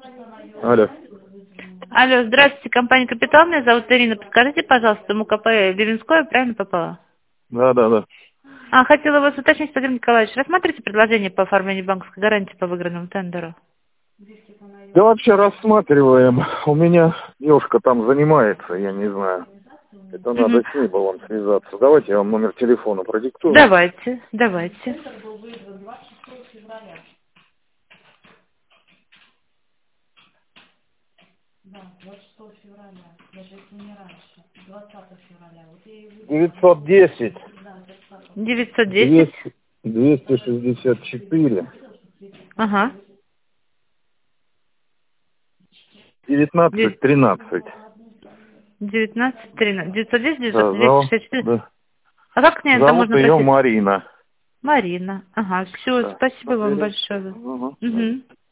Алло. Алло, здравствуйте, компания «Капитал». Меня зовут Ирина. Подскажите, пожалуйста, МКП Левинское, правильно попала? Да. Хотела вас уточнить, Владимир Николаевич, рассматриваете предложение по оформлению банковской гарантии по выигранному тендеру? Да вообще рассматриваем. У меня девушка там занимается, я не знаю. Это надо Мгм. с ней было вам связаться. Давайте я вам номер телефона продиктую. Давайте. Девятьсот десять 910. 264 Ага. 19 13. 19, 13. 910, Да, 264. да. А как к ней там Зовут можно ее обратиться? Марина. Марина. Ага, все, Да. спасибо вам Наберите. большое. Ага. Угу.